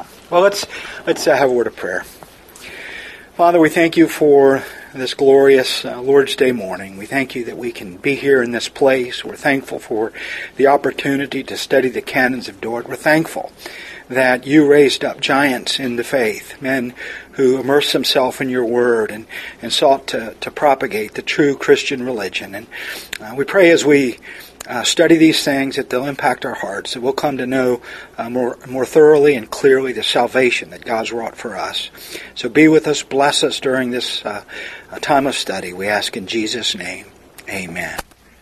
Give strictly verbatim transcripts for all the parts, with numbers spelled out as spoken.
So, well, let's let's uh, have a word of prayer. Father, we thank you for this glorious uh, Lord's Day morning. We thank you that we can be here in this place. We're thankful for the opportunity to study the canons of Dort. We're thankful that you raised up giants in the faith, men who immersed themselves in your word and, and sought to, to propagate the true Christian religion. And uh, we pray as we uh, study these things that they'll impact our hearts, that we'll come to know uh, more, more thoroughly and clearly the salvation that God's wrought for us. So be with us, bless us during this uh, time of study. We ask in Jesus' name, amen.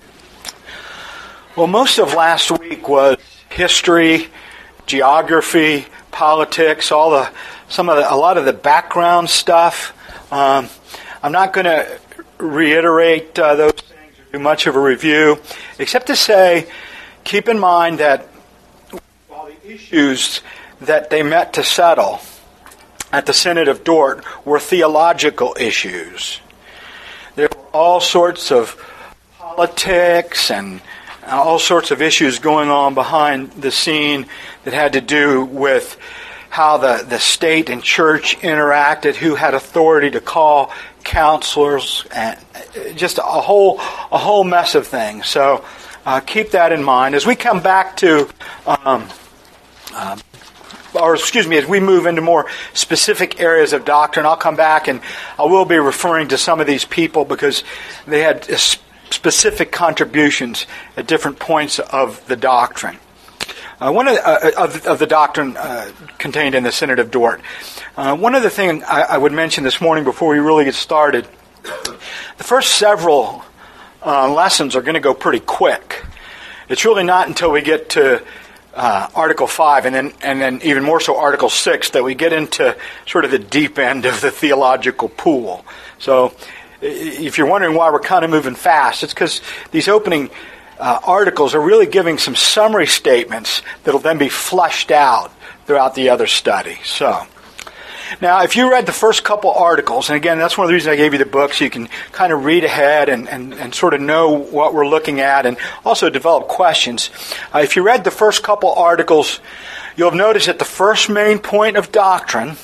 Well, most of last week was history, geography, politics, all the some of the, a lot of the background stuff. Um, I'm not going to reiterate uh, those things or do much of a review, except to say, keep in mind that while the issues that they met to settle at the Synod of Dort were theological issues, there were all sorts of politics and all sorts of issues going on behind the scene that had to do with how the, the state and church interacted, who had authority to call counselors, and just a whole a whole mess of things. So uh, keep that in mind as we come back to, um, uh, or excuse me, as we move into more specific areas of doctrine. I'll come back and I will be referring to some of these people because they had a specific contributions at different points of the doctrine. Uh, one of the, uh, of, of the doctrine uh, contained in the Synod of Dort. Uh, one other thing I, I would mention this morning before we really get started. The first several uh, lessons are going to go pretty quick. It's really not until we get to uh, Article five and then and then even more so Article six that we get into sort of the deep end of the theological pool. So if you're wondering why we're kind of moving fast, it's because these opening uh, articles are really giving some summary statements that'll then be flushed out throughout the other study. So, now if you read the first couple articles, and again, that's one of the reasons I gave you the book, so you can kind of read ahead and, and, and sort of know what we're looking at and also develop questions. Uh, if you read the first couple articles, you'll have noticed that the first main point of doctrine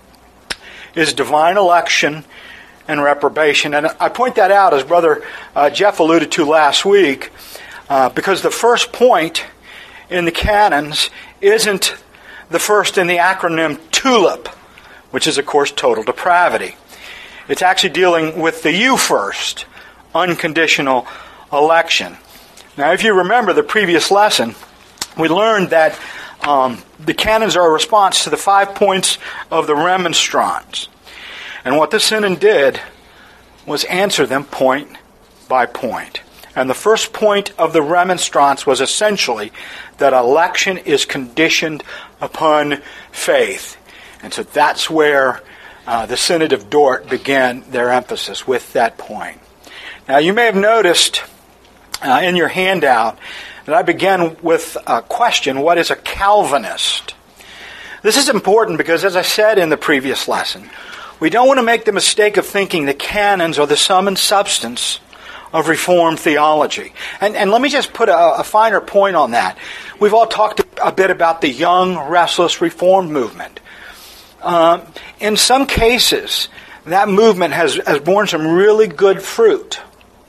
is divine election and reprobation. And I point that out, as Brother uh, Jeff alluded to last week, uh, because the first point in the canons isn't the first in the acronym TULIP, which is, of course, total depravity. It's actually dealing with the you first, unconditional election. Now, if you remember the previous lesson, we learned that um, the canons are a response to the five points of the remonstrance. And what the Synod did was answer them point by point. And the first point of the remonstrance was essentially that election is conditioned upon faith. And so that's where uh, the Synod of Dort began their emphasis, with that point. Now you may have noticed uh, in your handout that I began with a question: what is a Calvinist? This is important because, as I said in the previous lesson, we don't want to make the mistake of thinking the canons are the sum and substance of Reformed theology. And, and let me just put a, a finer point on that. We've all talked a bit about the young, restless Reformed movement. Um, in some cases, that movement has, has borne some really good fruit.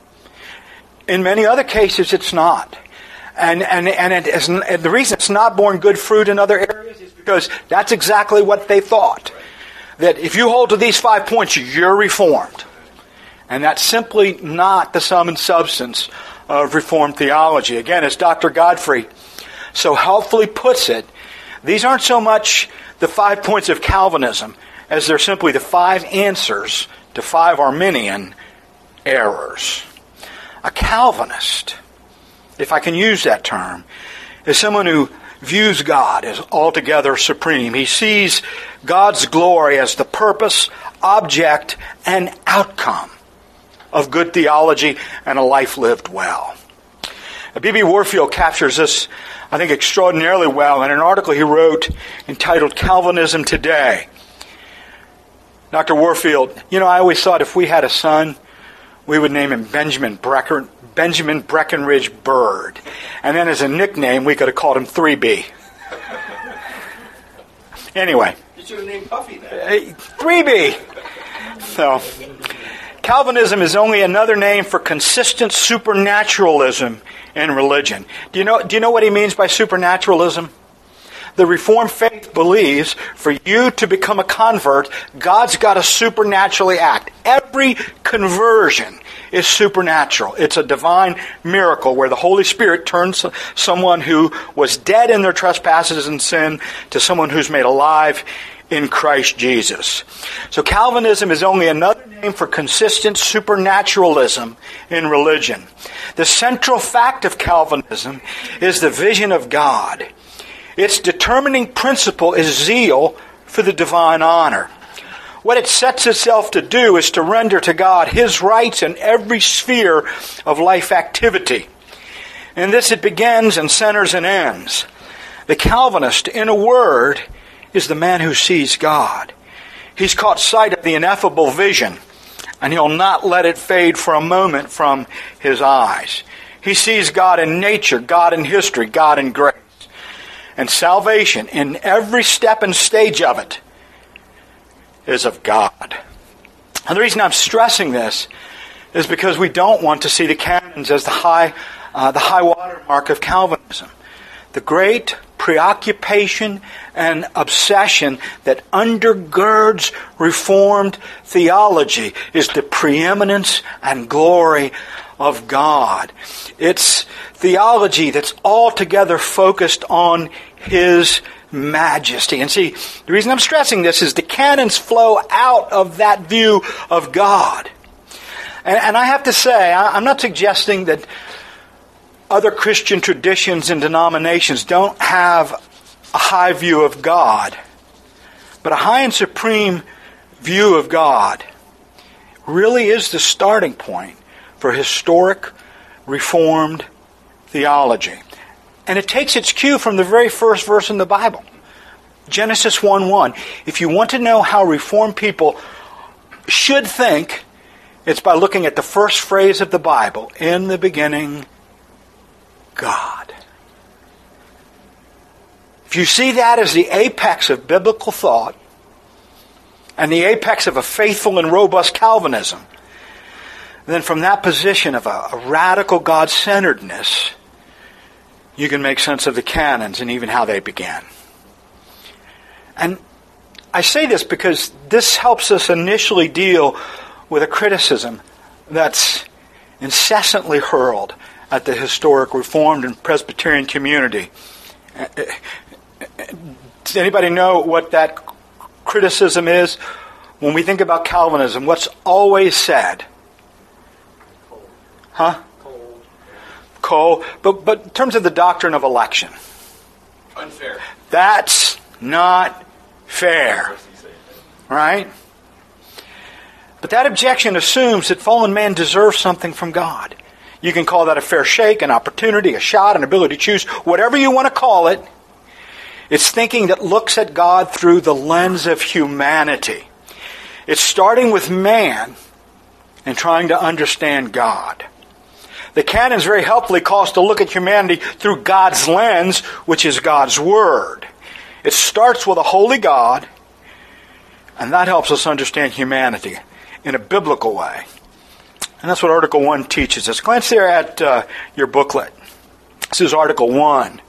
In many other cases, it's not. And, and, and, it is, and the reason it's not borne good fruit in other areas is because that's exactly what they thought. That if you hold to these five points, you're Reformed. And that's simply not the sum and substance of Reformed theology. Again, as Doctor Godfrey so helpfully puts it, these aren't so much the five points of Calvinism as they're simply the five answers to five Arminian errors. A Calvinist, if I can use that term, is someone who views God as altogether supreme. He sees God's glory as the purpose, object, and outcome of good theology and a life lived well. B B Warfield captures this, I think, extraordinarily well in an article he wrote entitled Calvinism Today. Doctor Warfield, you know, I always thought if we had a son, we would name him Benjamin Brecken, Benjamin Breckenridge Bird. And then as a nickname, we could have called him three B. Anyway. You should have named Puffy then. three B. So, Calvinism is only another name for consistent supernaturalism in religion. Do you know, do you know what he means by supernaturalism? The Reformed faith believes for you to become a convert, God's got to supernaturally act. Every conversion is supernatural. It's a divine miracle where the Holy Spirit turns someone who was dead in their trespasses and sin to someone who's made alive in Christ Jesus. So Calvinism is only another name for consistent supernaturalism in religion. The central fact of Calvinism is the vision of God. Its determining principle is zeal for the divine honor. What it sets itself to do is to render to God His rights in every sphere of life activity. In this it begins and centers and ends. The Calvinist, in a word, is the man who sees God. He's caught sight of the ineffable vision, and he'll not let it fade for a moment from his eyes. He sees God in nature, God in history, God in grace. And salvation, in every step and stage of it, is of God. And the reason I'm stressing this is because we don't want to see the canons as the high, uh, the high water mark of Calvinism. The great preoccupation and obsession that undergirds Reformed theology is the preeminence and glory of God. It's theology that's altogether focused on His majesty. And see, the reason I'm stressing this is the canons flow out of that view of God. And, and I have to say, I, I'm not suggesting that other Christian traditions and denominations don't have a high view of God. But a high and supreme view of God really is the starting point for historic Reformed theology. And it takes its cue from the very first verse in the Bible. Genesis one one. If you want to know how Reformed people should think, it's by looking at the first phrase of the Bible. In the beginning, God. If you see that as the apex of biblical thought and the apex of a faithful and robust Calvinism, then from that position of a, a radical God-centeredness, you can make sense of the canons and even how they began. And I say this because this helps us initially deal with a criticism that's incessantly hurled at the historic Reformed and Presbyterian community. Does anybody know what that criticism is? When we think about Calvinism, what's always said? Huh? Cold. Cold. But, but in terms of the doctrine of election. Unfair. That's not fair. Right? But that objection assumes that fallen man deserves something from God. You can call that a fair shake, an opportunity, a shot, an ability to choose, whatever you want to call it. It's thinking that looks at God through the lens of humanity. It's starting with man and trying to understand God. The canons very helpfully call us to look at humanity through God's lens, which is God's Word. It starts with a holy God, and that helps us understand humanity in a biblical way. And that's what Article one teaches us. Glance there at uh, your booklet. This is Article one.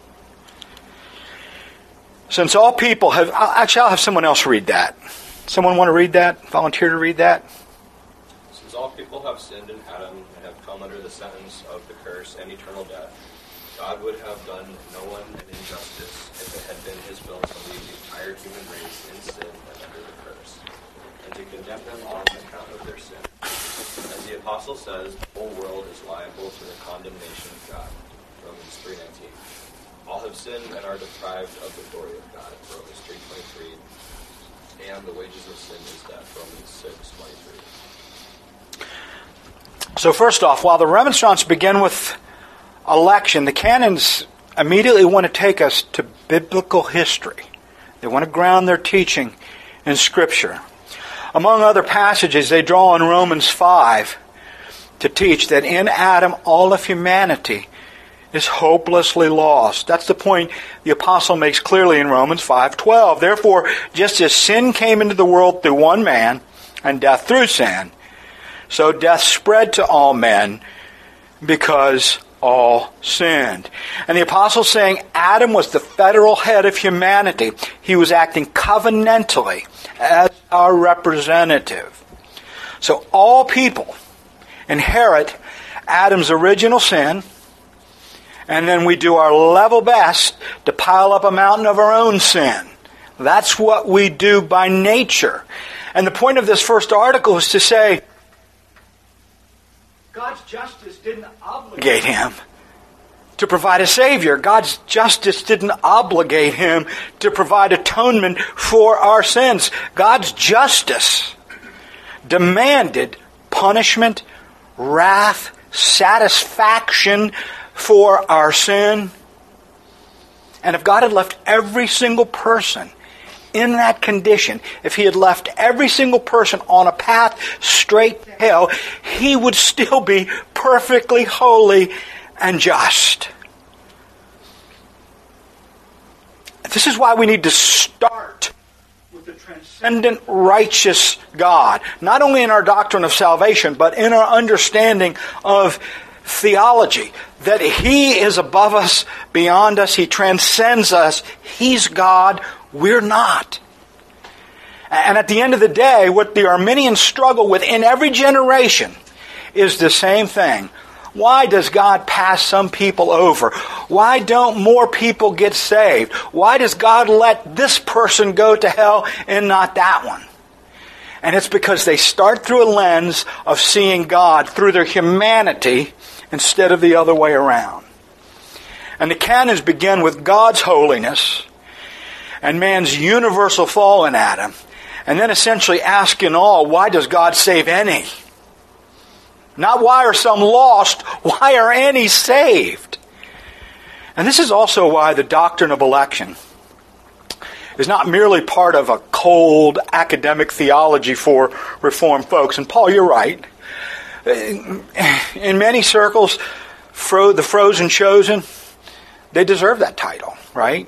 Since all people have... Actually, I'll have someone else read that. Someone want to read that? Volunteer to read that? Since all people have sinned in Adam and have come under the sentence of the curse and eternal death, God would have done no one an injustice if it had been His will to leave the entire human race in sin and under the curse, and to condemn them on account of their sin. As the Apostle says, the whole world is liable to the condemnation of God. Romans three nineteen. All have sinned and are deprived of the glory of God. Romans three twenty-three. And the wages of sin is death. Romans six twenty-three. So first off, while the remonstrants begin with election, the canons immediately want to take us to biblical history. They want to ground their teaching in Scripture. Among other passages, they draw on Romans five to teach that in Adam all of humanity is hopelessly lost. That's the point the apostle makes clearly in Romans five twelve. Therefore, just as sin came into the world through one man, and death through sin, so death spread to all men because all sinned. And the apostle saying Adam was the federal head of humanity. He was acting covenantally as our representative. So all people inherit Adam's original sin, and then we do our level best to pile up a mountain of our own sin. That's what we do by nature. And the point of this first article is to say, God's justice didn't obligate him to provide a Savior. God's justice didn't obligate him to provide atonement for our sins. God's justice demanded punishment, wrath, satisfaction for our sin. And if God had left every single person in that condition, if he had left every single person on a path straight to hell, he would still be perfectly holy and just. This is why we need to start with the transcendent righteous God, not only in our doctrine of salvation, but in our understanding of theology, that he is above us, beyond us, he transcends us, he's God, we're not. And at the end of the day, what the Arminians struggle with in every generation is the same thing. Why does God pass some people over? Why don't more people get saved? Why does God let this person go to hell and not that one? And it's because they start through a lens of seeing God through their humanity instead of the other way around. And the canons begin with God's holiness and man's universal fall in Adam, and then essentially ask in all, why does God save any? Not why are some lost, why are any saved? And this is also why the doctrine of election is not merely part of a cold academic theology for Reformed folks. And Paul, you're right. In many circles, fro- the frozen chosen, they deserve that title, right?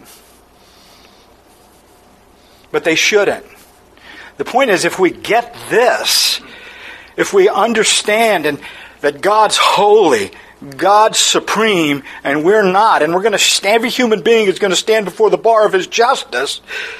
But they shouldn't. The point is, if we get this, if we understand and that God's holy, God's supreme, and we're not, and we're going to stand, every human being is going to stand before the bar of his justice,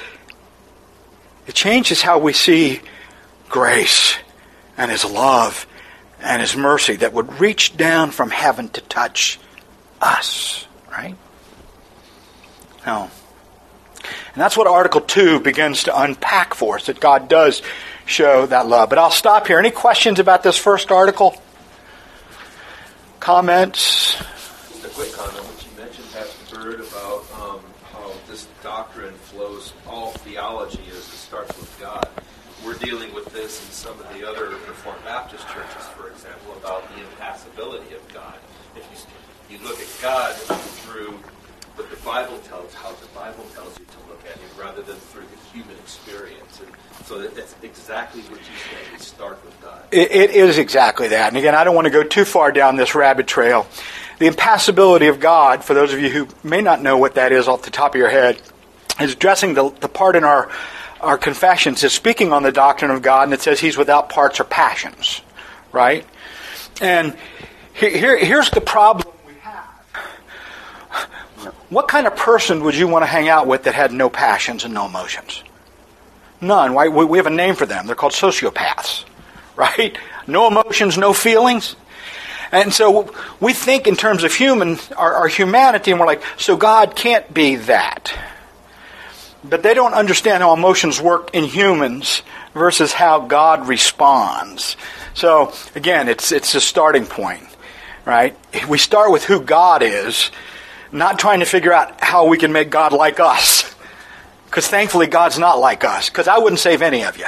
it changes how we see grace and his love and his mercy that would reach down from heaven to touch us, right? Now, and that's what Article two begins to unpack for us, that God does show that love. But I'll stop here. Any questions about this first article? Comments? Just a quick comment. What you mentioned, Pastor Bird, about um, how this doctrine flows, all theology is, it starts with God. We're dealing with this in some of the other Reformed Baptist churches, for example, about the impassibility of God. If you, you look at God through what the Bible tells, how the Bible tells you to look at him, rather than through the human experience. And so that, that's exactly what you said. We start with God. It, it is exactly that. And again, I don't want to go too far down this rabbit trail. The impassibility of God, for those of you who may not know what that is off the top of your head, is addressing the, the part in our, our confessions, is speaking on the doctrine of God, and it says he's without parts or passions, right? And here, here, here's the problem we have. What kind of person would you want to hang out with that had no passions and no emotions? None. Why? We have a name for them. They're called sociopaths, right? No emotions, no feelings. And so we think in terms of human, our, our humanity, and we're like, so God can't be that. But they don't understand how emotions work in humans versus how God responds. So again, it's it's a starting point, right? We start with who God is, not trying to figure out how we can make God like us. Because thankfully God's not like us. Because I wouldn't save any of you.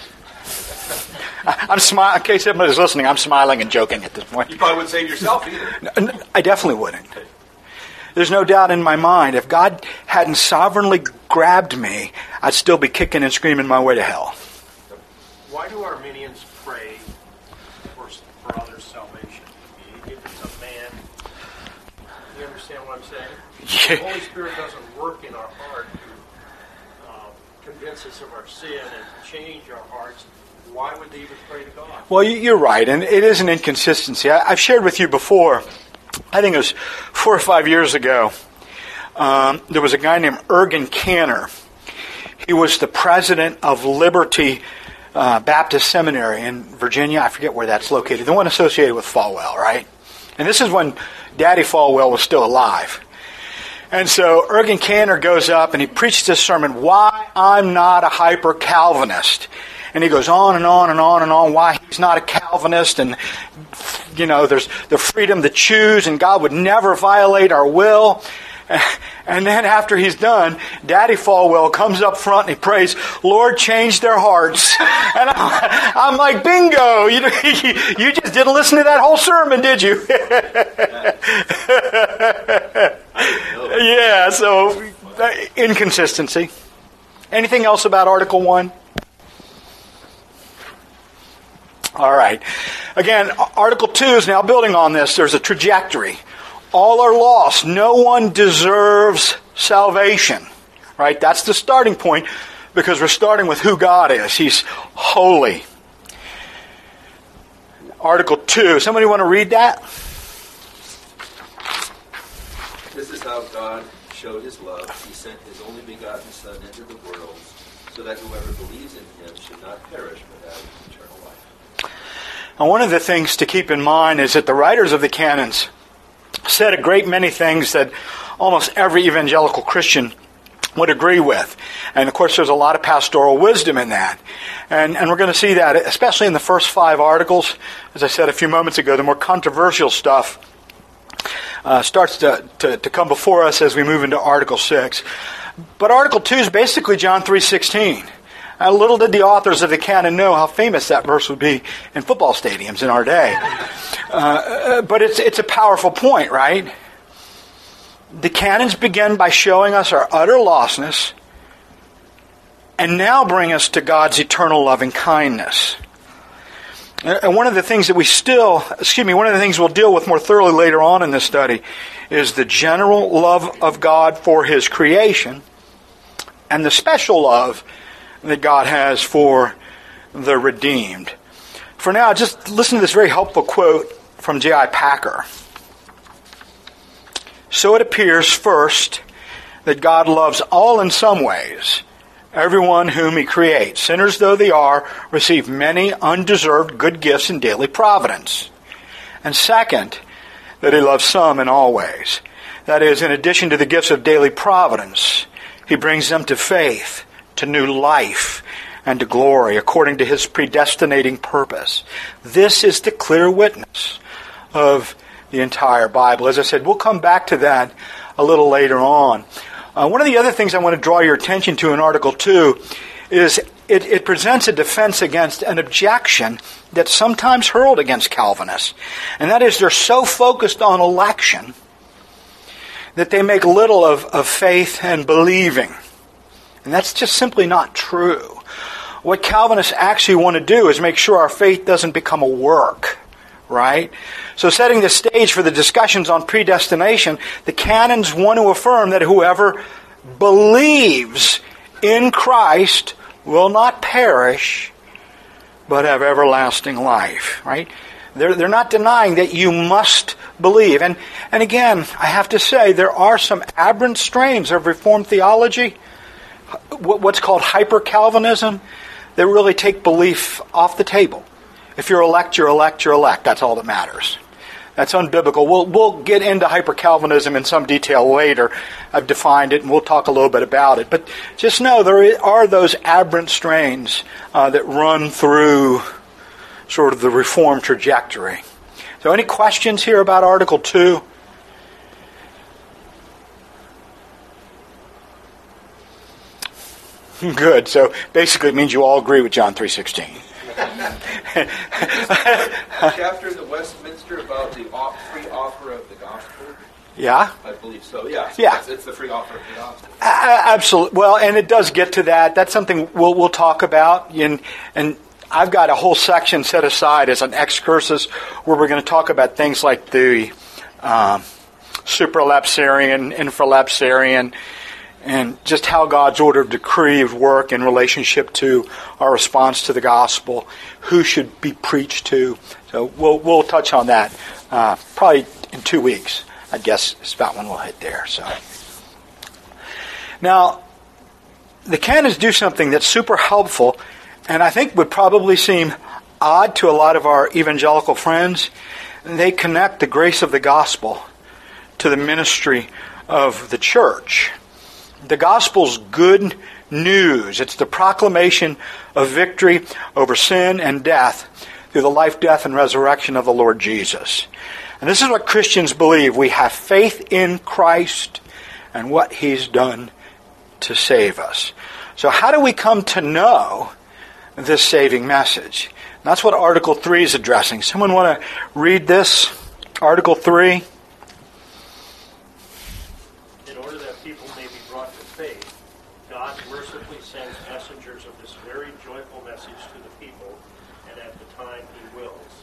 I'm smiling. In case anybody's listening, I'm smiling and joking at this point. You probably wouldn't save yourself either. I definitely wouldn't. There's no doubt in my mind, if God hadn't sovereignly grabbed me, I'd still be kicking and screaming my way to hell. Why do Arminians pray for, for others' salvation? If it's a man, you understand saying? The Holy Spirit doesn't work in our heart to uh, convince us of our sin and change our hearts. Why would they even pray to God? Well, you're right, and it is an inconsistency. I've shared with you before, I think it was four or five years ago, um, there was a guy named Ergen Cantor. He was the president of Liberty uh, Baptist Seminary in Virginia. I forget where that's located. The one associated with Falwell, right? And this is when Daddy Falwell was still alive. And so Ergen Cantor goes up and he preaches this sermon, Why I'm Not a Hyper-Calvinist. And he goes on and on and on and on why he's not a Calvinist, and you know, there's the freedom to choose, and God would never violate our will. And then after he's done, Daddy Falwell comes up front and he prays, Lord, change their hearts. And I'm, I'm like, bingo! You, you just didn't listen to that whole sermon, did you? Yeah, so inconsistency. Anything else about Article one? All right. Again, Article two is now building on this. There's a trajectory. All are lost. No one deserves salvation. Right? That's the starting point because we're starting with who God is. He's holy. Article two. Somebody want to read that? This is how God showed His love. He sent His only begotten Son into the world so that whoever believes in Him should not perish but have eternal life. Now, one of the things to keep in mind is that the writers of the canons said a great many things that almost every evangelical Christian would agree with. And of course, there's a lot of pastoral wisdom in that. And, and we're going to see that, especially in the first five articles. As I said a few moments ago, the more controversial stuff uh, starts to, to, to come before us as we move into Article six. But Article two is basically John three sixteen. Uh, little did the authors of the canon know how famous that verse would be in football stadiums in our day. Uh, but it's it's a powerful point, right? The canons begin by showing us our utter lostness and now bring us to God's eternal loving kindness. And one of the things that we still, excuse me, one of the things we'll deal with more thoroughly later on in this study is the general love of God for His creation and the special love that God has for the redeemed. For now, just listen to this very helpful quote from J I Packer. So it appears, first, that God loves all in some ways. Everyone whom He creates, sinners though they are, receive many undeserved good gifts in daily providence. And second, that He loves some in all ways. That is, in addition to the gifts of daily providence, He brings them to faith, to new life, and to glory, according to His predestinating purpose. This is the clear witness of the entire Bible. As I said, we'll come back to that a little later on. Uh, one of the other things I want to draw your attention to in Article two is it, it presents a defense against an objection that's sometimes hurled against Calvinists. And that is they're so focused on election that they make little of, of faith and believing. And that's just simply not true. What Calvinists actually want to do is make sure our faith doesn't become a work. Right? So setting the stage for the discussions on predestination, the canons want to affirm that whoever believes in Christ will not perish, but have everlasting life. Right? They're, they're not denying that you must believe. And, and again, I have to say, there are some aberrant strains of Reformed theology, what's called hyper-Calvinism, that really take belief off the table. If you're elect, you're elect, you're elect. That's all that matters. That's unbiblical. We'll, we'll get into hyper-Calvinism in some detail later. I've defined it, and we'll talk a little bit about it. But just know there are those aberrant strains uh, that run through sort of the Reformed trajectory. So any questions here about Article two? Good. So basically it means you all agree with John three sixteen. Chapter in the Westminster about the free offer of the gospel. Yeah, I believe so. Yeah, so yeah. It's, it's the free offer of the gospel. Uh, absolutely. Well, and it does get to that. That's something we'll we'll talk about. And and I've got a whole section set aside as an excursus where we're going to talk about things like the um, supralapsarian, infralapsarian, and just how God's order of decree work in relationship to our response to the gospel, who should be preached to. So we'll we'll touch on that uh, probably in two weeks. I guess it's about when we'll hit there. So now, the canons do something that's super helpful, and I think would probably seem odd to a lot of our evangelical friends. They connect the grace of the gospel to the ministry of the church. The gospel's good news. It's the proclamation of victory over sin and death through the life, death, and resurrection of the Lord Jesus. And this is what Christians believe. We have faith in Christ and what He's done to save us. So how do we come to know this saving message? And that's what Article three is addressing. Someone want to read this? Article three. In order that people may be brought to faith, God mercifully sends messengers of this very joyful message to the people, and at the time He wills.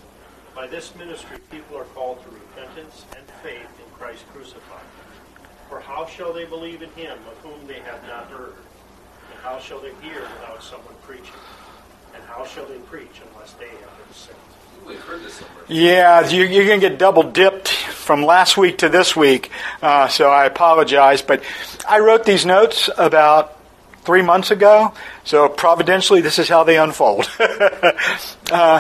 By this ministry, people are called to repentance and faith in Christ crucified. For how shall they believe in Him of whom they have not heard? And how shall they hear without someone preaching? And how shall they preach unless they have been sent? We've heard this somewhere. Yeah, you, you're going to get double dipped from last week to this week, uh, so I apologize. But I wrote these notes about three months ago, so providentially this is how they unfold. uh,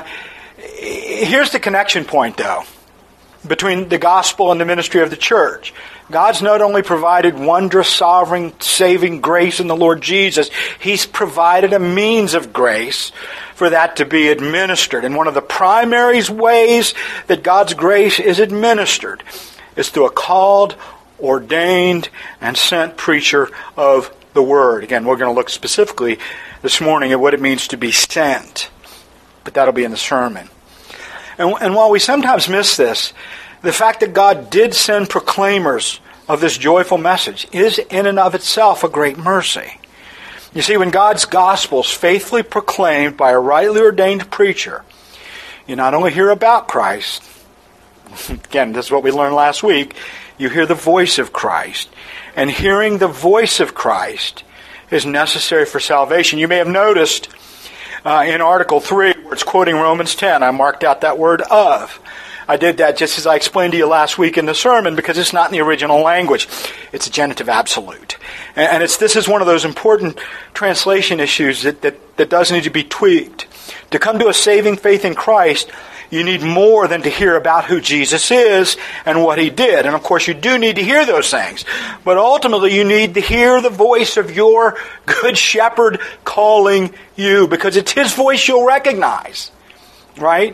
here's the connection point, though, between the gospel and the ministry of the church. God's not only provided wondrous, sovereign, saving grace in the Lord Jesus, He's provided a means of grace for that to be administered. And one of the primary ways that God's grace is administered is through a called, ordained, and sent preacher of the Word. Again, we're going to look specifically this morning at what it means to be sent, but that'll be in the sermon. And, and while we sometimes miss this, the fact that God did send proclaimers of this joyful message is in and of itself a great mercy. You see, when God's gospel is faithfully proclaimed by a rightly ordained preacher, you not only hear about Christ, again, this is what we learned last week, you hear the voice of Christ. And hearing the voice of Christ is necessary for salvation. You may have noticed uh, in Article three, where it's quoting Romans ten, I marked out that word of. I did that just as I explained to you last week in the sermon because it's not in the original language. It's a genitive absolute. And it's this is one of those important translation issues that, that, that does need to be tweaked. To come to a saving faith in Christ, you need more than to hear about who Jesus is and what He did. And of course you do need to hear those things. But ultimately you need to hear the voice of your good shepherd calling you because it's His voice you'll recognize. Right?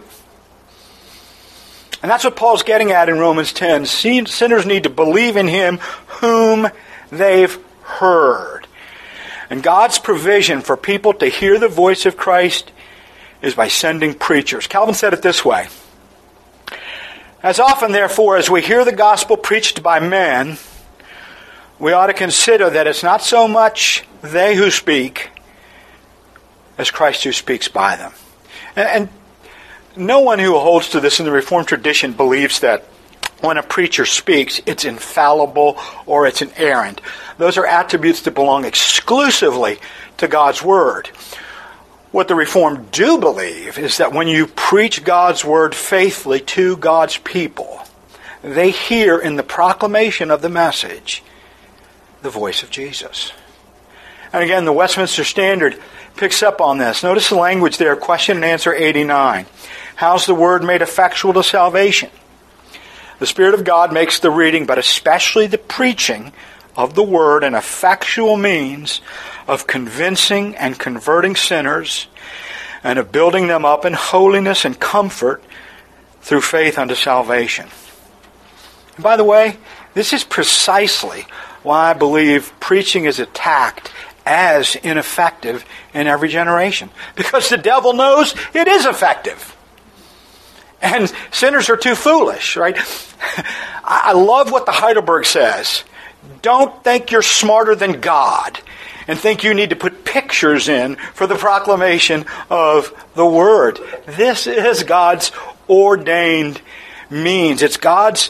And that's what Paul's getting at in Romans ten. Sinners need to believe in Him whom they've heard. And God's provision for people to hear the voice of Christ is by sending preachers. Calvin said it this way. As often, therefore, as we hear the gospel preached by men, we ought to consider that it's not so much they who speak as Christ who speaks by them. And, and no one who holds to this in the Reformed tradition believes that when a preacher speaks, it's infallible or it's inerrant. Those are attributes that belong exclusively to God's Word. What the Reformed do believe is that when you preach God's Word faithfully to God's people, they hear in the proclamation of the message the voice of Jesus. And again, the Westminster Standard picks up on this. Notice the language there, question and answer eighty-nine. How's the Word made effectual to salvation? The Spirit of God makes the reading, but especially the preaching of the Word, an effectual means of convincing and converting sinners and of building them up in holiness and comfort through faith unto salvation. And by the way, this is precisely why I believe preaching is attacked as ineffective in every generation. Because the devil knows it is effective. And sinners are too foolish, right? I love what the Heidelberg says. Don't think you're smarter than God and think you need to put pictures in for the proclamation of the Word. This is God's ordained means. It's God's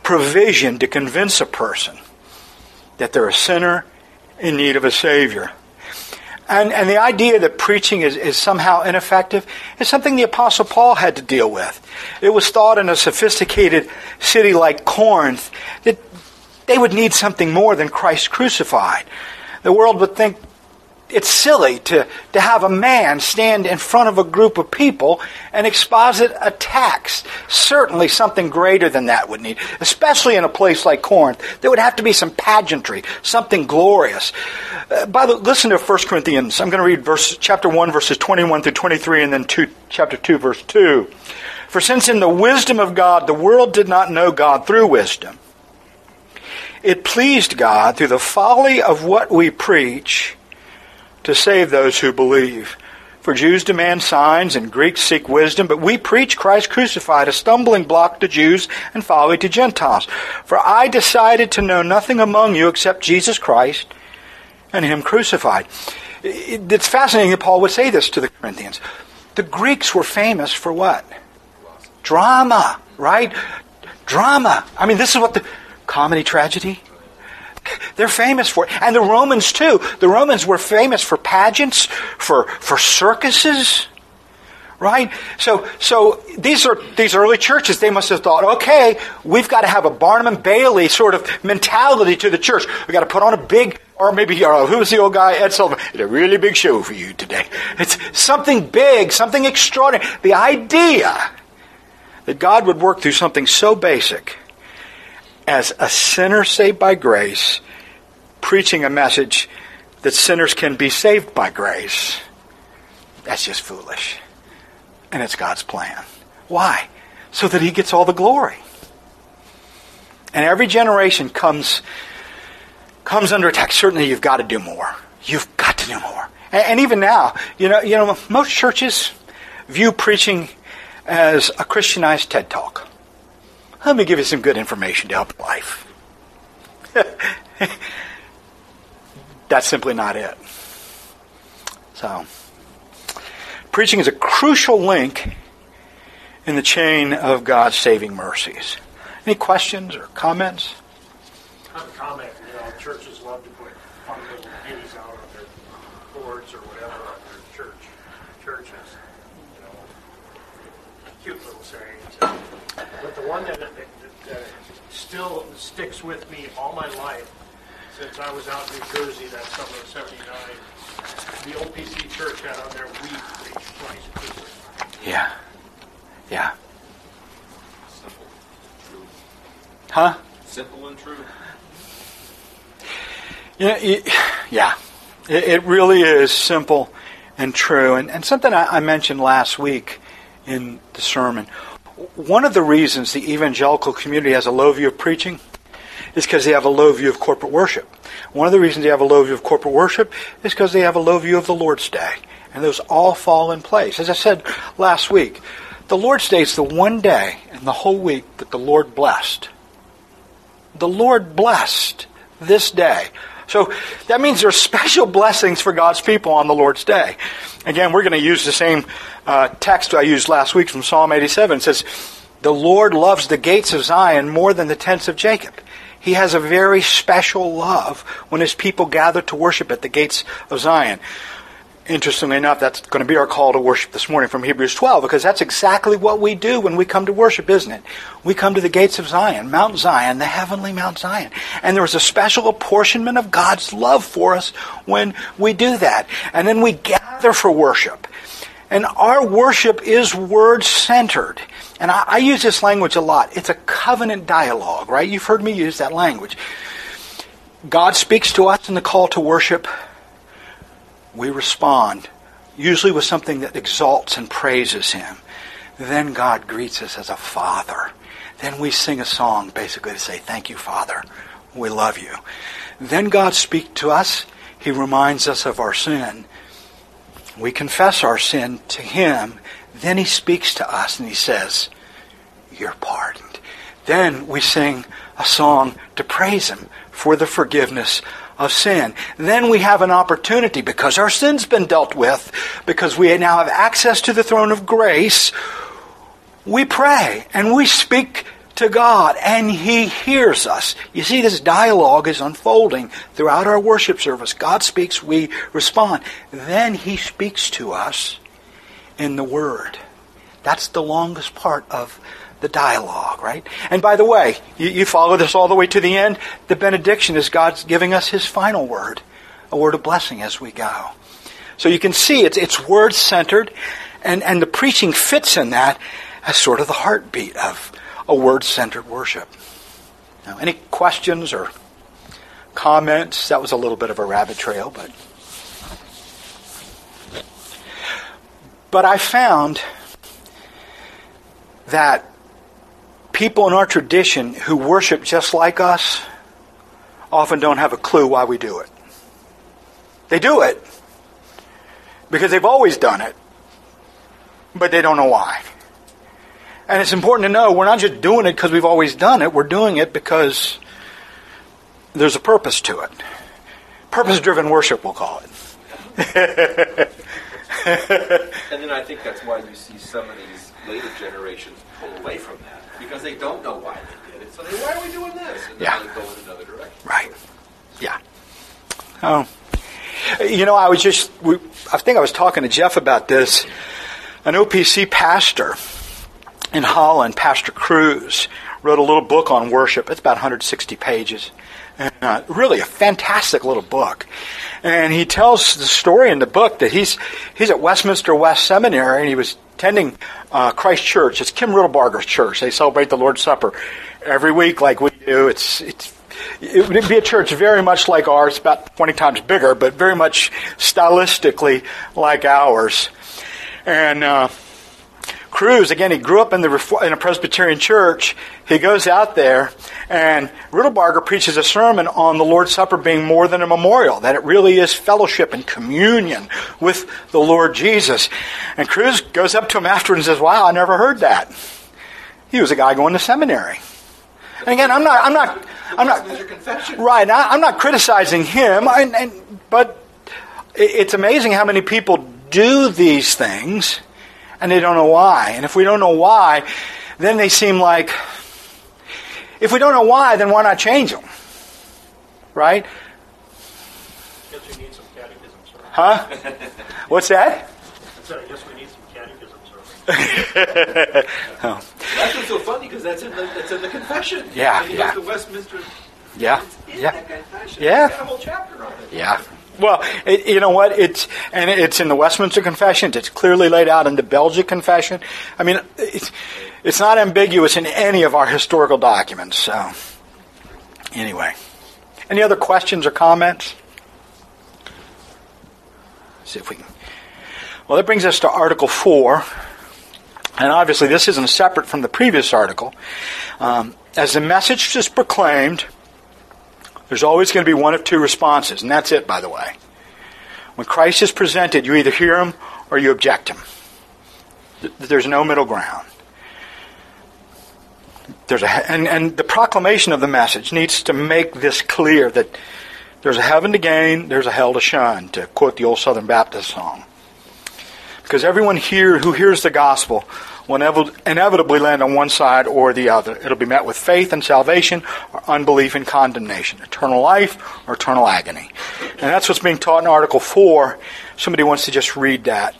provision to convince a person that they're a sinner in need of a Savior. And, and the idea that preaching is, is somehow ineffective is something the Apostle Paul had to deal with. It was thought in a sophisticated city like Corinth that they would need something more than Christ crucified. The world would think it's silly to, to have a man stand in front of a group of people and exposit a text. Certainly something greater than that would need, especially in a place like Corinth. There would have to be some pageantry, something glorious. Uh, by the listen to First Corinthians. I'm going to read verse chapter one, verses twenty-one through twenty-three, and then two, chapter two, verse two. For since in the wisdom of God the world did not know God through wisdom, it pleased God through the folly of what we preach to save those who believe. For Jews demand signs and Greeks seek wisdom, but we preach Christ crucified, a stumbling block to Jews and folly to Gentiles. For I decided to know nothing among you except Jesus Christ and Him crucified. It's fascinating that Paul would say this to the Corinthians. The Greeks were famous for what? Drama, right? Drama. I mean, this is what the comedy, tragedy. They're famous for it. And the Romans too. The Romans were famous for pageants, for, for circuses. Right? So so these are these early churches, they must have thought, okay, we've got to have a Barnum and Bailey sort of mentality to the church. We've got to put on a big, or maybe, uh, who was the old guy? Ed Sullivan. It's a really big show for you today. It's something big, something extraordinary. The idea that God would work through something so basic as a sinner saved by grace, preaching a message that sinners can be saved by grace, that's just foolish. And it's God's plan. Why? So that He gets all the glory. And every generation comes comes under attack. Certainly you've got to do more. You've got to do more. And, and even now, you know, you know, most churches view preaching as a Christianized TED Talk. Let me give you some good information to help life. That's simply not it. So, preaching is a crucial link in the chain of God's saving mercies. Any questions or comments? I have a comment. You know, churches love to put fun little ditties out on their boards or whatever on their church churches. You know, cute little sayings. But the one that, that, that still sticks with me all my life, since I was out in New Jersey that summer of seventy-nine, the O P C church had on their "We preach Christ crucified." Yeah. Yeah. Simple, true. Huh? Simple and true. Yeah, yeah. It, it really is simple and true. And, and something I, I mentioned last week in the sermon. One of the reasons the evangelical community has a low view of preaching is because they have a low view of corporate worship. One of the reasons they have a low view of corporate worship is because they have a low view of the Lord's Day. And those all fall in place. As I said last week, the Lord's Day is the one day in the whole week that the Lord blessed. The Lord blessed this day. So that means there are special blessings for God's people on the Lord's Day. Again, we're going to use the same uh, text I used last week from Psalm eighty-seven. It says, "The Lord loves the gates of Zion more than the tents of Jacob." He has a very special love when His people gather to worship at the gates of Zion. Interestingly enough, that's going to be our call to worship this morning from Hebrews twelve, because that's exactly what we do when we come to worship, isn't it? We come to the gates of Zion, Mount Zion, the heavenly Mount Zion. And there is a special apportionment of God's love for us when we do that. And then we gather for worship. And our worship is word-centered. And I, I use this language a lot. It's a covenant dialogue, right? You've heard me use that language. God speaks to us in the call to worship. We respond, usually with something that exalts and praises Him. Then God greets us as a Father. Then we sing a song basically to say, "Thank you, Father. We love you." Then God speaks to us. He reminds us of our sin. We confess our sin to Him. Then He speaks to us and He says, "You're pardoned." Then we sing a song to praise Him for the forgiveness of sin. Then we have an opportunity, because our sin's been dealt with, because we now have access to the throne of grace, we pray and we speak to God, and He hears us. You see, this dialogue is unfolding throughout our worship service. God speaks, we respond. Then He speaks to us in the Word. That's the longest part of the dialogue, right? And by the way, you, you follow this all the way to the end. The benediction is God's giving us His final word, a word of blessing as we go. So you can see it's it's word-centered, and, and the preaching fits in that as sort of the heartbeat of a word-centered worship. Now, any questions or comments? That was a little bit of a rabbit trail, but but I found that people in our tradition who worship just like us often don't have a clue why we do it. They do it because they've always done it, but they don't know why. And it's important to know we're not just doing it because we've always done it. We're doing it because there's a purpose to it. Purpose-driven worship, we'll call it. And then I think that's why you see some of these later generations pull away from that, because they don't know why they did it. So they, why are we doing this? And then Yeah. they go in another direction. Right. Yeah. Oh. You know, I was just, we, I think I was talking to Jeff about this. An O P C pastor in Holland, Pastor Cruz, wrote a little book on worship. It's about one hundred sixty pages. And, uh, really a fantastic little book. And he tells the story in the book that he's he's at Westminster West Seminary, and he was attending uh, Christ Church. It's Kim Riddlebarger's church. They celebrate the Lord's Supper every week like we do. It's it's it would be a church very much like ours, about twenty times bigger, but very much stylistically like ours. And uh, Cruz, again, he grew up in the in a Presbyterian church. He goes out there, and Riddlebarger preaches a sermon on the Lord's Supper being more than a memorial, that it really is fellowship and communion with the Lord Jesus. And Cruz goes up to him after and says, "Wow, I never heard that." He was a guy going to seminary. And again, I'm not, I'm not, I'm not, right? I'm not criticizing him, and, and, but it's amazing how many people do these things, and they don't know why. And if we don't know why, then they seem like, if we don't know why, then why not change them? Right? Guess we need some catechism, sir. Huh? What's that? I said, I guess we need some catechism, sir. Oh. That's what's so funny, because that's in the that's in the confession. Yeah, And you yeah. go to Westminster. Yeah, It's in yeah. the confession. Yeah. It's got a whole chapter on it. Yeah. Well, it, you know what? It's and it's in the Westminster Confessions. It's clearly laid out in the Belgic Confession. I mean, it's, it's not ambiguous in any of our historical documents. So, anyway, any other questions or comments? Let's see if we can. Well, that brings us to Article Four, and obviously this isn't separate from the previous article. Um, as the message is proclaimed, there's always going to be one of two responses, and that's it, by the way. When Christ is presented, you either hear Him or you object Him. There's no middle ground. There's a, and, and the proclamation of the message needs to make this clear that there's a heaven to gain, there's a hell to shun, to quote the old Southern Baptist song. Because everyone here who hears the gospel will inevitably land on one side or the other. It'll be met with faith and salvation, or unbelief and condemnation, eternal life or eternal agony. And that's what's being taught in Article four. Somebody wants to just read that.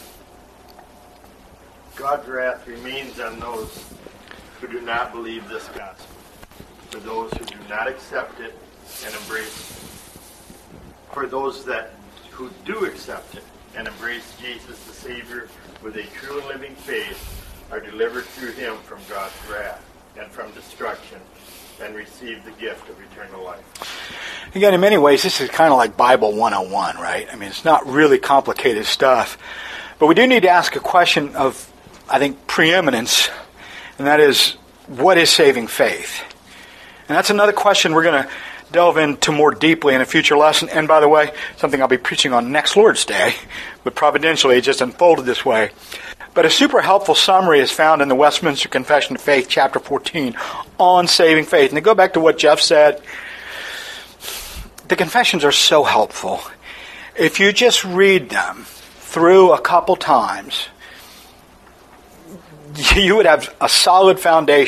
God's wrath remains on those who do not believe this gospel, for those who do not accept it and embrace it. For those that who do accept it and embrace Jesus the Savior with a true and living faith are delivered through Him from God's wrath and from destruction and receive the gift of eternal life. Again, in many ways, this is kind of like Bible one oh one, right? I mean, it's not really complicated stuff. But we do need to ask a question of, I think, preeminence, and that is, what is saving faith? And that's another question we're going to delve into more deeply in a future lesson. And by the way, something I'll be preaching on next Lord's Day, but providentially it just unfolded this way. But a super helpful summary is found in the Westminster Confession of Faith, chapter fourteen, on saving faith. And to go back to what Jeff said, the confessions are so helpful. If you just read them through a couple times, you would have a solid foundation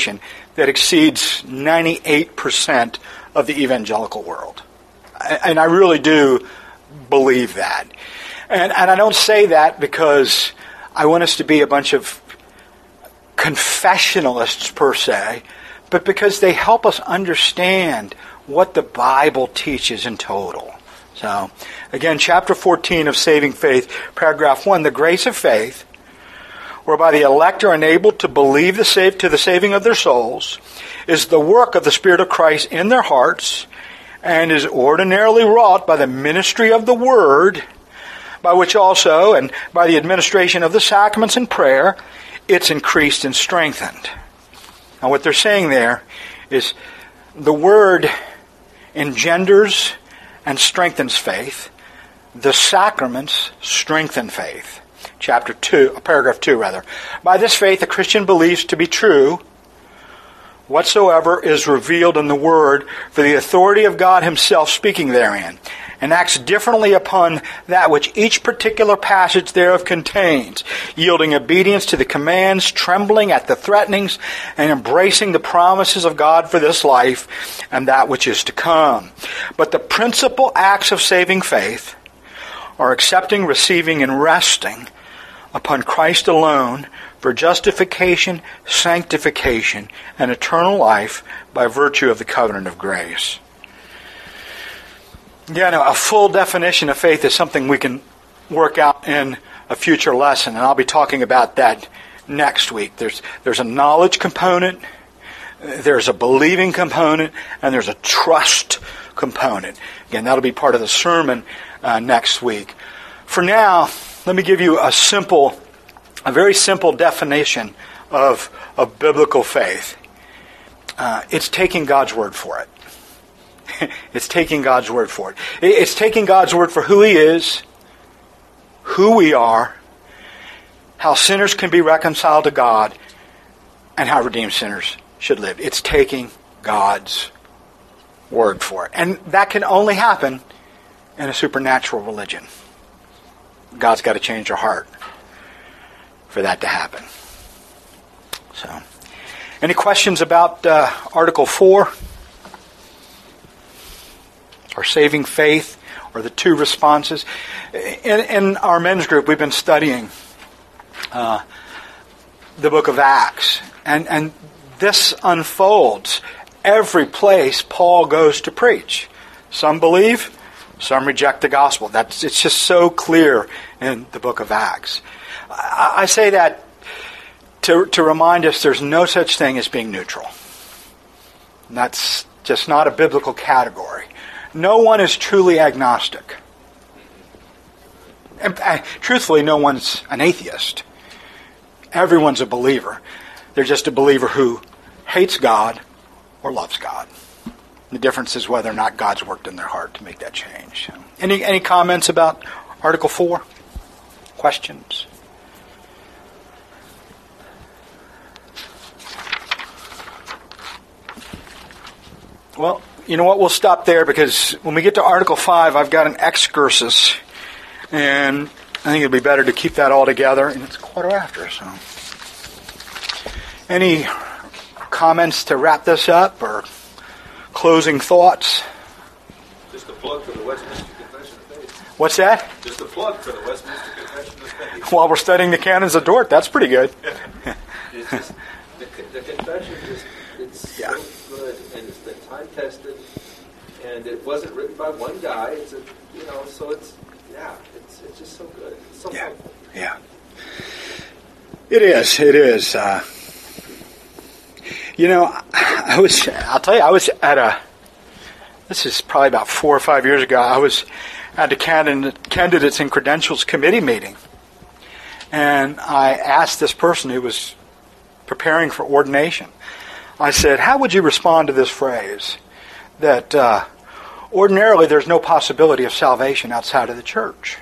that exceeds ninety-eight percent of the evangelical world. And I really do believe that. And, and I don't say that because I want us to be a bunch of confessionalists per se, but because they help us understand what the Bible teaches in total. So, again, chapter fourteen of Saving Faith, paragraph one, the grace of faith, whereby the elect are enabled to believe the save, to the saving of their souls, is the work of the Spirit of Christ in their hearts, and is ordinarily wrought by the ministry of the Word, by which also, and by the administration of the sacraments and prayer, it's increased and strengthened. Now what they're saying there is the Word engenders and strengthens faith. The sacraments strengthen faith. Chapter two, paragraph two rather. By this faith, a Christian believes to be true whatsoever is revealed in the Word for the authority of God Himself speaking therein, and acts differently upon that which each particular passage thereof contains, yielding obedience to the commands, trembling at the threatenings, and embracing the promises of God for this life and that which is to come. But the principal acts of saving faith are accepting, receiving, and resting upon Christ alone for justification, sanctification, and eternal life by virtue of the covenant of grace. Again, a full definition of faith is something we can work out in a future lesson, and I'll be talking about that next week. There's there's a knowledge component, there's a believing component, and there's a trust component. Again, that'll be part of the sermon uh, next week. For now, let me give you a simple, a very simple definition of, of biblical faith. Uh, it's taking God's word for it. It's taking God's word for it. It's taking God's word for who He is, who we are, how sinners can be reconciled to God, and how redeemed sinners should live. It's taking God's word for it. And that can only happen in a supernatural religion. God's got to change your heart for that to happen. So, any questions about uh, Article four? Or saving faith, or the two responses? In, in our men's group, we've been studying uh, the book of Acts. And, and this unfolds every place Paul goes to preach. Some believe, some reject the gospel. That's it's just so clear in the book of Acts. I, I say that to, to remind us there's no such thing as being neutral. And that's just not a biblical category. No one is truly agnostic. And, uh, truthfully, no one's an atheist. Everyone's a believer. They're just a believer who hates God or loves God. The difference is whether or not God's worked in their heart to make that change. Any any comments about Article four? Questions? Well, you know what? We'll stop there because when we get to Article five, I've got an excursus, and I think it'd be better to keep that all together. And it's quarter after, so. Any comments to wrap this up or closing thoughts? Just a plug for the Westminster Confession of Faith. What's that? Just a plug for the Westminster Confession of Faith. While we're studying the canons of Dort, that's pretty good. It's just, the, the confession just, it's Yeah. so good, and it's been time tested, and it wasn't written by one guy. It's a, you know, so it's, yeah, it's it's just so good. It's so Yeah, helpful. yeah. It is. It is. Uh, you know, I was. I'll tell you, I was at a. This is probably about four or five years ago. I was at the candidate, candidates and credentials committee meeting, and I asked this person who was preparing for ordination. I said, "How would you respond to this phrase that uh, ordinarily there's no possibility of salvation outside of the church?"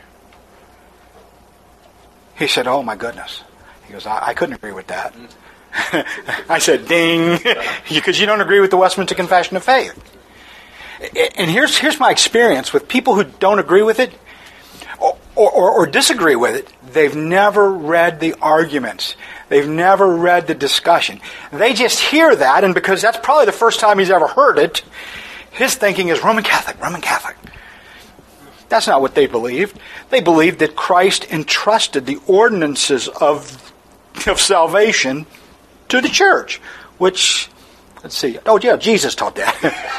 He said, "Oh my goodness." He goes, I, I couldn't agree with that. I said, ding, because you don't agree with the Westminster Confession of Faith. And here's here's my experience with people who don't agree with it. or, or, or disagree with it, they've never read the arguments. They've never read the discussion. They just hear that, and because that's probably the first time he's ever heard it, his thinking is Roman Catholic, Roman Catholic. That's not what they believed. They believed that Christ entrusted the ordinances of, of salvation to the church, which, let's see, oh yeah, Jesus taught that.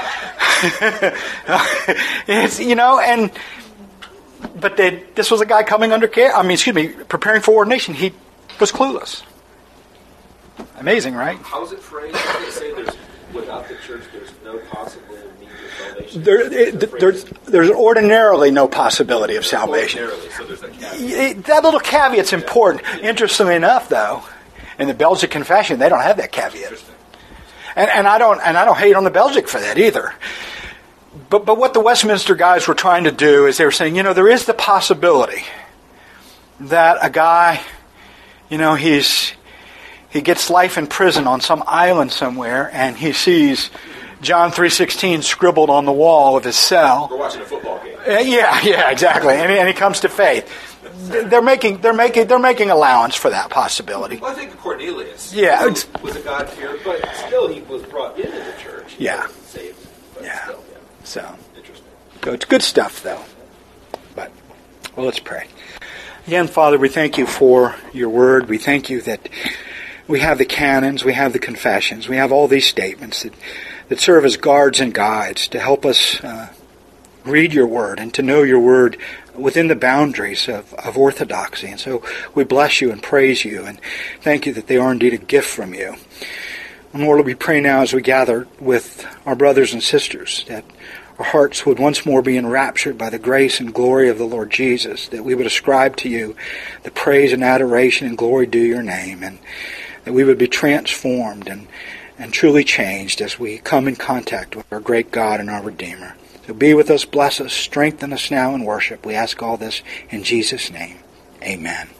It's, you know, and, but they, this was a guy coming under care, I mean, excuse me, preparing for ordination. He was clueless. Amazing, right? How is it phrased? How they say there's, without the church, there's no possible means of salvation? There, it, there's, there's ordinarily no possibility of salvation. Ordinarily, so there's a caveat. That little caveat's important. Interestingly enough, though, in the Belgic Confession, they don't have that caveat. And, and I don't and I don't hate on the Belgic for that either. But but what the Westminster guys were trying to do is they were saying, you know, there is the possibility that a guy, you know, he's he gets life in prison on some island somewhere, and he sees John three sixteen scribbled on the wall of his cell. We're watching a football game. Uh, yeah, yeah, exactly. And he, and he comes to faith. They're making they're making they're making allowance for that possibility. Well, I think Cornelius Yeah, was, was a God-fearer, but still he was brought into the church. He Yeah. wasn't saved, but Yeah. still, yeah. So Interesting. so it's good stuff, though. But well, let's pray. Again, Father, we thank you for your word. We thank you that we have the canons, we have the confessions, we have all these statements that that serve as guards and guides to help us uh, read your word and to know your word within the boundaries of, of orthodoxy. And so we bless you and praise you and thank you that they are indeed a gift from you. And Lord, we pray now as we gather with our brothers and sisters that our hearts would once more be enraptured by the grace and glory of the Lord Jesus, that we would ascribe to you the praise and adoration and glory due your name, and that we would be transformed and, and truly changed as we come in contact with our great God and our Redeemer. So be with us, bless us, strengthen us now in worship. We ask all this in Jesus' name. Amen.